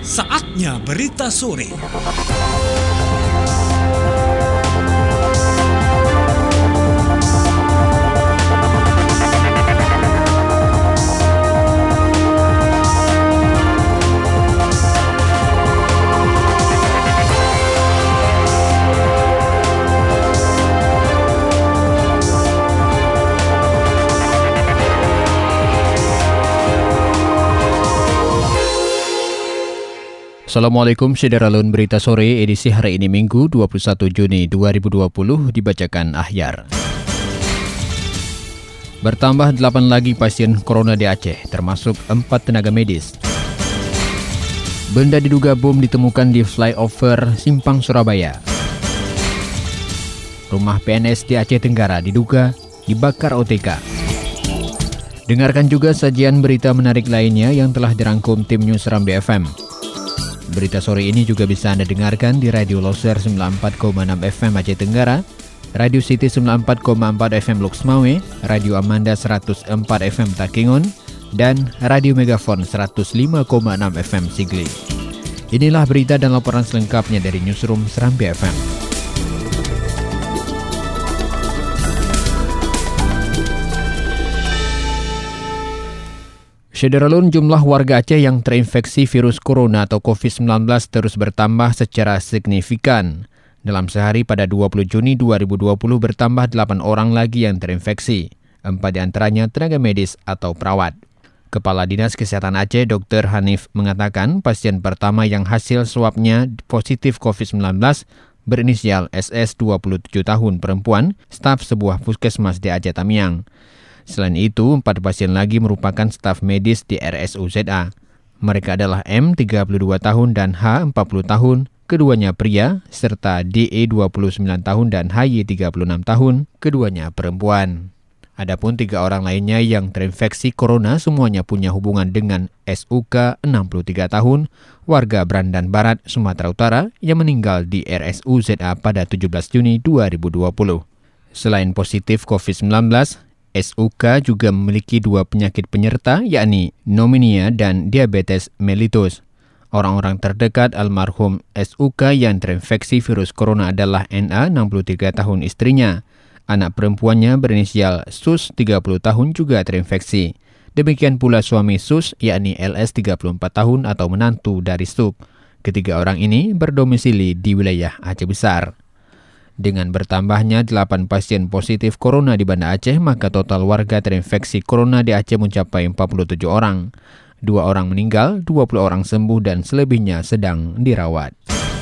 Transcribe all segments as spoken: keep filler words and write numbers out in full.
Saatnya berita sore. Assalamualaikum Syederalun, berita sore edisi hari ini Minggu dua puluh satu Juni dua ribu dua puluh dibacakan Ahyar. Bertambah delapan lagi pasien corona di Aceh, termasuk empat tenaga medis. Benda diduga bom ditemukan di flyover Simpang Surabaya. Rumah P N S di Aceh Tenggara diduga dibakar O T K. Dengarkan juga sajian berita menarik lainnya yang telah dirangkum tim News Rambi F M. Berita sore ini juga bisa Anda dengarkan di Radio Loser sembilan puluh empat koma enam F M Aceh Tenggara, Radio City sembilan puluh empat koma empat F M Lux Mawe, Radio Amanda seratus empat F M Takengon, dan Radio Megafon seratus lima koma enam F M Sigli. Inilah berita dan laporan selengkapnya dari Newsroom Serambi F M. Syederalun, jumlah warga Aceh yang terinfeksi virus corona atau covid sembilan belas terus bertambah secara signifikan. Dalam sehari pada dua puluh Juni dua ribu dua puluh bertambah delapan orang lagi yang terinfeksi, empat diantaranya tenaga medis atau perawat. Kepala Dinas Kesehatan Aceh, Doktor Hanif, mengatakan pasien pertama yang hasil swabnya positif covid sembilan belas berinisial S S dua puluh tujuh tahun perempuan, staf sebuah puskesmas di Aceh Tamiang. Selain itu, empat pasien lagi merupakan staf medis di R S U Z A. Mereka adalah M tiga puluh dua tahun dan H empat puluh tahun, keduanya pria, serta D E dua puluh sembilan tahun dan H Y tiga puluh enam tahun, keduanya perempuan. Adapun tiga orang lainnya yang terinfeksi corona semuanya punya hubungan dengan S U K enam puluh tiga tahun, warga Brandan Barat, Sumatera Utara, yang meninggal di R S U Z A pada tujuh belas Juni dua ribu dua puluh. Selain positif covid sembilan belas, S U K juga memiliki dua penyakit penyerta, yakni pneumonia dan diabetes mellitus. Orang-orang terdekat almarhum S U K yang terinfeksi virus corona adalah N A enam puluh tiga tahun istrinya. Anak perempuannya berinisial Sus tiga puluh tahun juga terinfeksi. Demikian pula suami Sus, yakni L S tiga puluh empat tahun atau menantu dari Suk. Ketiga orang ini berdomisili di wilayah Aceh Besar. Dengan bertambahnya delapan pasien positif corona di Banda Aceh, maka total warga terinfeksi corona di Aceh mencapai empat puluh tujuh orang. Dua orang meninggal, dua puluh orang sembuh, dan selebihnya sedang dirawat.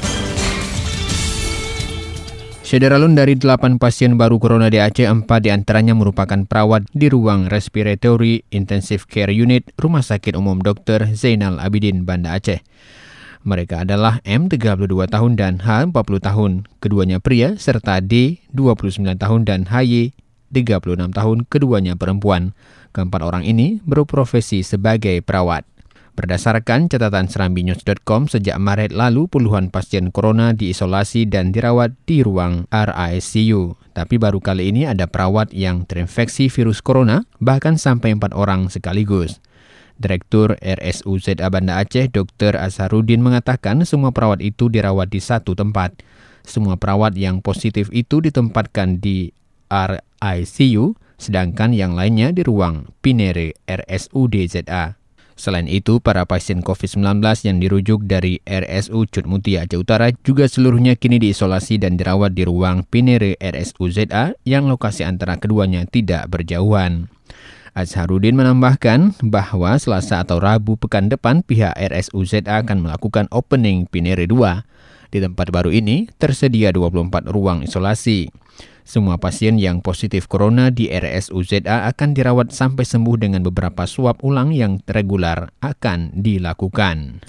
Syederalun, dari delapan pasien baru corona di Aceh, empat diantaranya merupakan perawat di ruang Respiratory Intensive Care Unit Rumah Sakit Umum Doktor Zainal Abidin, Banda Aceh. Mereka adalah M tiga puluh dua tahun dan H empat puluh tahun, keduanya pria, serta D dua puluh sembilan tahun dan H Y tiga puluh enam tahun, keduanya perempuan. Keempat orang ini berprofesi sebagai perawat. Berdasarkan catatan serambi news dot com, sejak Maret lalu puluhan pasien corona diisolasi dan dirawat di ruang R I C U. Tapi baru kali ini ada perawat yang terinfeksi virus corona, bahkan sampai empat orang sekaligus. Direktur R S U Z A Banda Aceh, Doktor Azharuddin, mengatakan semua perawat itu dirawat di satu tempat. Semua perawat yang positif itu ditempatkan di R I C U, sedangkan yang lainnya di ruang Pinere R S U D Z A. Selain itu, para pasien covid sembilan belas yang dirujuk dari R S U Cut Mutia Aceh Utara juga seluruhnya kini diisolasi dan dirawat di ruang Pinere R S U Z A yang lokasi antara keduanya tidak berjauhan. Azharuddin menambahkan bahwa Selasa atau Rabu pekan depan pihak R S U Z A akan melakukan opening Pinere dua. Di tempat baru ini tersedia dua puluh empat ruang isolasi. Semua pasien yang positif corona di R S U Z A akan dirawat sampai sembuh dengan beberapa swab ulang yang reguler akan dilakukan.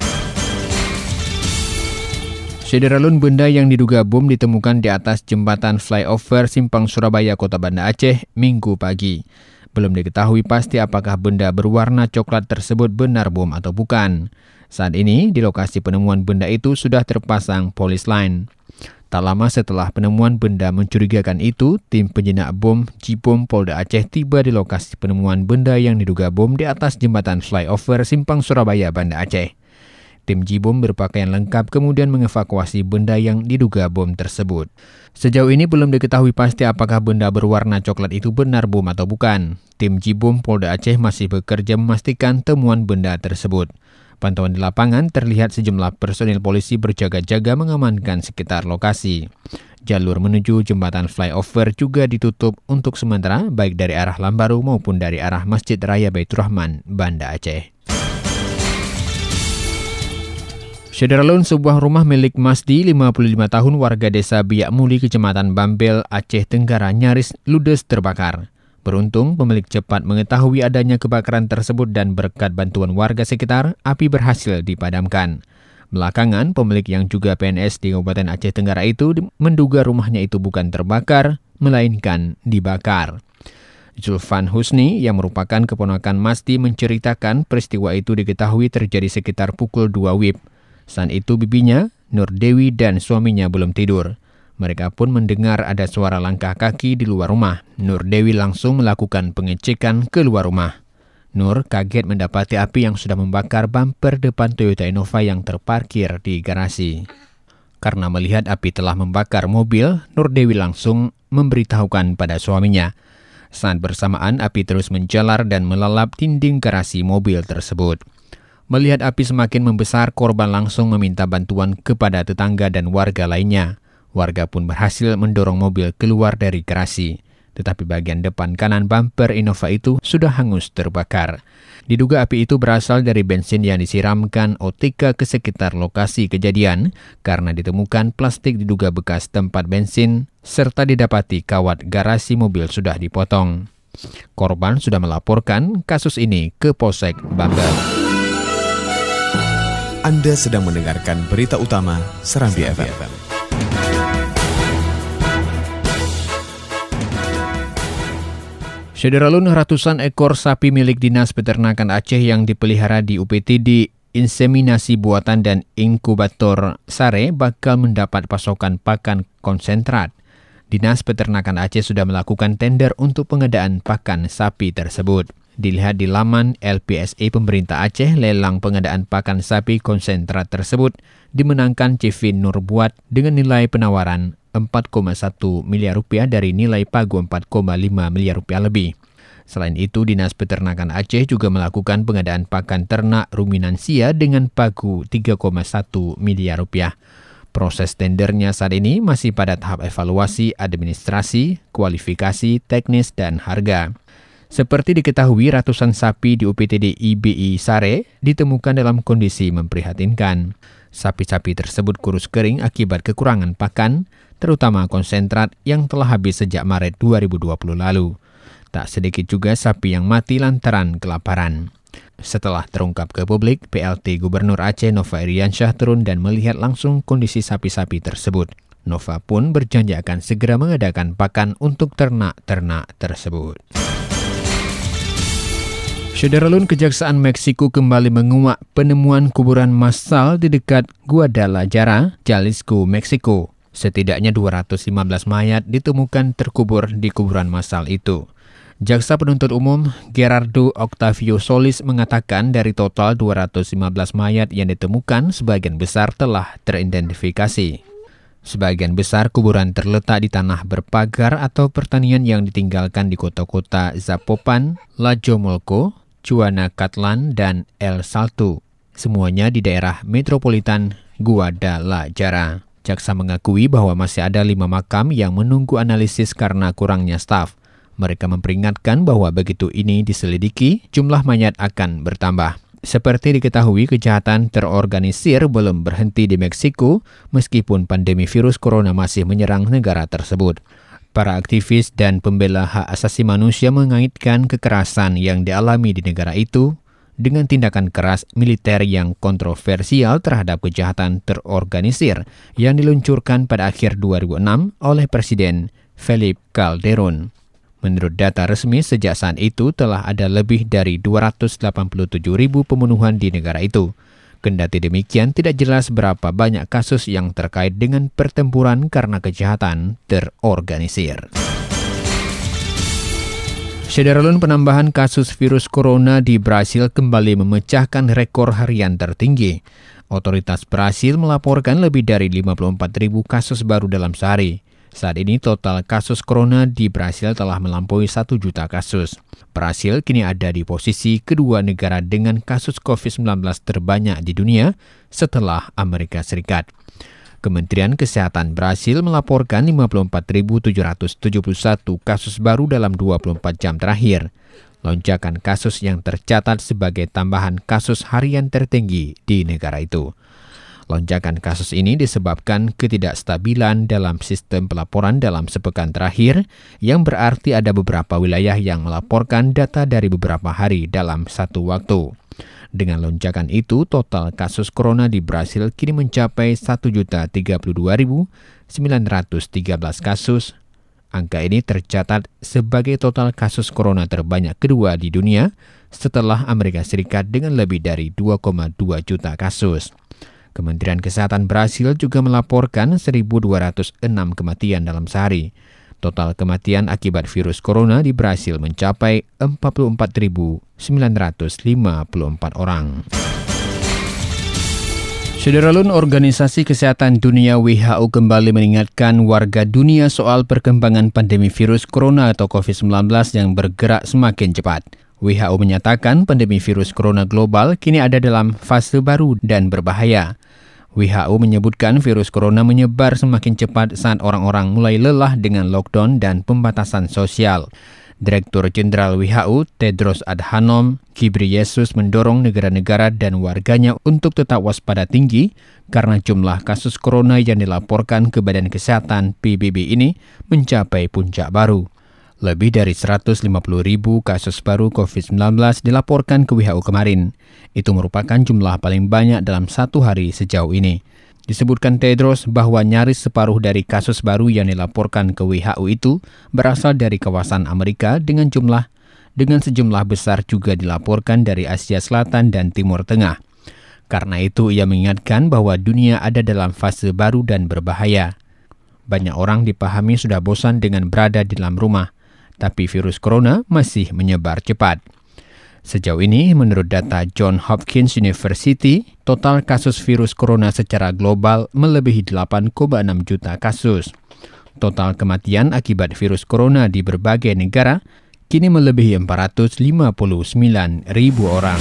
Syederalun, benda yang diduga bom ditemukan di atas jembatan flyover Simpang Surabaya, Kota Banda Aceh, Minggu pagi. Belum diketahui pasti apakah benda berwarna coklat tersebut benar bom atau bukan. Saat ini, di lokasi penemuan benda itu sudah terpasang polis line. Tak lama setelah penemuan benda mencurigakan itu, tim penjinak bom Jibom Polda Aceh tiba di lokasi penemuan benda yang diduga bom di atas jembatan flyover Simpang Surabaya, Banda Aceh. Tim Jibom berpakaian lengkap kemudian mengevakuasi benda yang diduga bom tersebut. Sejauh ini belum diketahui pasti apakah benda berwarna coklat itu benar bom atau bukan. Tim Jibom Polda Aceh masih bekerja memastikan temuan benda tersebut. Pantauan di lapangan terlihat sejumlah personil polisi berjaga-jaga mengamankan sekitar lokasi. Jalur menuju jembatan flyover juga ditutup untuk sementara baik dari arah Lambaru maupun dari arah Masjid Raya Baitur Rahman, Banda Aceh. Syederalun, sebuah rumah milik Masdi, lima puluh lima tahun, warga desa Biak Muli, Kecamatan Bambel, Aceh Tenggara, nyaris ludes terbakar. Beruntung, pemilik cepat mengetahui adanya kebakaran tersebut dan berkat bantuan warga sekitar, api berhasil dipadamkan. Belakangan, pemilik yang juga P N S di Kabupaten Aceh Tenggara itu menduga rumahnya itu bukan terbakar, melainkan dibakar. Zulfan Husni, yang merupakan keponakan Masdi, menceritakan peristiwa itu diketahui terjadi sekitar pukul dua W I B. Saat itu bibinya, Nur Dewi, dan suaminya belum tidur. Mereka pun mendengar ada suara langkah kaki di luar rumah. Nur Dewi langsung melakukan pengecekan keluar rumah. Nur kaget mendapati api yang sudah membakar bumper depan Toyota Innova yang terparkir di garasi. Karena melihat api telah membakar mobil, Nur Dewi langsung memberitahukan pada suaminya. Saat bersamaan, api terus menjalar dan melalap dinding garasi mobil tersebut. Melihat api semakin membesar, korban langsung meminta bantuan kepada tetangga dan warga lainnya. Warga pun berhasil mendorong mobil keluar dari garasi. Tetapi bagian depan kanan bumper Innova itu sudah hangus terbakar. Diduga api itu berasal dari bensin yang disiramkan O T K ke sekitar lokasi kejadian karena ditemukan plastik diduga bekas tempat bensin serta didapati kawat garasi mobil sudah dipotong. Korban sudah melaporkan kasus ini ke Polsek Bambel. Anda sedang mendengarkan berita utama Serambi F M. Syederalun, ratusan ekor sapi milik Dinas Peternakan Aceh yang dipelihara di U P T D Inseminasi Buatan dan Inkubator Sare bakal mendapat pasokan pakan konsentrat. Dinas Peternakan Aceh sudah melakukan tender untuk pengadaan pakan sapi tersebut. Dilihat di laman L P S A pemerintah Aceh, lelang pengadaan pakan sapi konsentrat tersebut dimenangkan Cevin Nurbuat dengan nilai penawaran empat koma satu miliar rupiah dari nilai pagu empat koma lima miliar rupiah lebih. Selain itu, Dinas Peternakan Aceh juga melakukan pengadaan pakan ternak ruminansia dengan pagu tiga koma satu miliar rupiah. Proses tendernya saat ini masih pada tahap evaluasi administrasi, kualifikasi, teknis, dan harga. Seperti diketahui, ratusan sapi di U P T D I B I Sare ditemukan dalam kondisi memprihatinkan. Sapi-sapi tersebut kurus kering akibat kekurangan pakan, terutama konsentrat yang telah habis sejak Maret dua ribu dua puluh lalu. Tak sedikit juga sapi yang mati lantaran kelaparan. Setelah terungkap ke publik, P L T Gubernur Aceh Nova Iriansyah turun dan melihat langsung kondisi sapi-sapi tersebut. Nova pun berjanji akan segera mengadakan pakan untuk ternak-ternak tersebut. Syederalun, Kejaksaan Meksiko kembali menguak penemuan kuburan massal di dekat Guadalajara, Jalisco, Meksiko. Setidaknya dua ratus lima belas mayat ditemukan terkubur di kuburan massal itu. Jaksa Penuntut Umum Gerardo Octavio Solis mengatakan dari total dua ratus lima belas mayat yang ditemukan, sebagian besar telah teridentifikasi. Sebagian besar kuburan terletak di tanah berpagar atau pertanian yang ditinggalkan di kota-kota Zapopan, Tlajomulco, Cuanacatlan, dan El Salto. Semuanya di daerah metropolitan Guadalajara. Jaksa mengakui bahwa masih ada lima makam yang menunggu analisis karena kurangnya staf. Mereka memperingatkan bahwa begitu ini diselidiki, jumlah mayat akan bertambah. Seperti diketahui, kejahatan terorganisir belum berhenti di Meksiko meskipun pandemi virus corona masih menyerang negara tersebut. Para aktivis dan pembela hak asasi manusia mengaitkan kekerasan yang dialami di negara itu dengan tindakan keras militer yang kontroversial terhadap kejahatan terorganisir yang diluncurkan pada akhir dua ribu enam oleh Presiden Felipe Calderón. Menurut data resmi, sejak saat itu telah ada lebih dari dua ratus delapan puluh tujuh ribu pembunuhan di negara itu. Kendati demikian, tidak jelas berapa banyak kasus yang terkait dengan pertempuran karena kejahatan terorganisir. Syederalun, penambahan kasus virus corona di Brasil kembali memecahkan rekor harian tertinggi. Otoritas Brasil melaporkan lebih dari lima puluh empat ribu kasus baru dalam sehari. Saat ini total kasus corona di Brasil telah melampaui satu juta kasus. Brasil kini ada di posisi kedua negara dengan kasus covid sembilan belas terbanyak di dunia setelah Amerika Serikat. Kementerian Kesehatan Brasil melaporkan lima puluh empat ribu tujuh ratus tujuh puluh satu kasus baru dalam dua puluh empat jam terakhir. Lonjakan kasus yang tercatat sebagai tambahan kasus harian tertinggi di negara itu. Lonjakan kasus ini disebabkan ketidakstabilan dalam sistem pelaporan dalam sepekan terakhir, yang berarti ada beberapa wilayah yang melaporkan data dari beberapa hari dalam satu waktu. Dengan lonjakan itu, total kasus corona di Brasil kini mencapai satu juta tiga puluh dua ribu sembilan ratus tiga belas kasus. Angka ini tercatat sebagai total kasus corona terbanyak kedua di dunia setelah Amerika Serikat dengan lebih dari dua koma dua juta kasus. Kementerian Kesehatan Brasil juga melaporkan seribu dua ratus enam kematian dalam sehari. Total kematian akibat virus corona di Brasil mencapai empat puluh empat ribu sembilan ratus lima puluh empat orang. Sederalun, Organisasi Kesehatan Dunia W H O kembali mengingatkan warga dunia soal perkembangan pandemi virus corona atau covid sembilan belas yang bergerak semakin cepat. W H O menyatakan pandemi virus corona global kini ada dalam fase baru dan berbahaya. W H O menyebutkan virus corona menyebar semakin cepat saat orang-orang mulai lelah dengan lockdown dan pembatasan sosial. Direktur Jenderal W H O Tedros Adhanom Ghebreyesus mendorong negara-negara dan warganya untuk tetap waspada tinggi karena jumlah kasus corona yang dilaporkan ke Badan Kesehatan P B B ini mencapai puncak baru. Lebih dari seratus lima puluh ribu kasus baru covid sembilan belas dilaporkan ke W H O kemarin. Itu merupakan jumlah paling banyak dalam satu hari sejauh ini. Disebutkan Tedros bahwa nyaris separuh dari kasus baru yang dilaporkan ke W H O itu berasal dari kawasan Amerika dengan jumlah dengan sejumlah besar juga dilaporkan dari Asia Selatan dan Timur Tengah. Karena itu ia mengingatkan bahwa dunia ada dalam fase baru dan berbahaya. Banyak orang dipahami sudah bosan dengan berada di dalam rumah, tapi virus corona masih menyebar cepat. Sejauh ini, menurut data Johns Hopkins University, total kasus virus corona secara global melebihi delapan koma enam juta kasus. Total kematian akibat virus corona di berbagai negara kini melebihi empat ratus lima puluh sembilan ribu orang.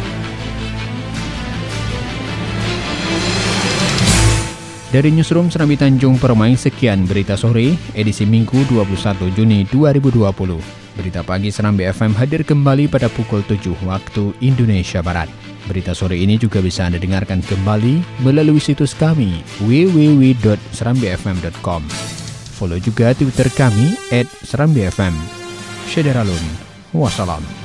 Dari Newsroom Serambi Tanjung Permai, sekian berita sore, edisi Minggu dua puluh satu Juni dua ribu dua puluh. Berita pagi Serambi F M hadir kembali pada pukul tujuh waktu Indonesia Barat. Berita sore ini juga bisa Anda dengarkan kembali melalui situs kami w w w dot serambi f m dot com. Follow juga Twitter kami at serambi f m. Sederalun, wassalam.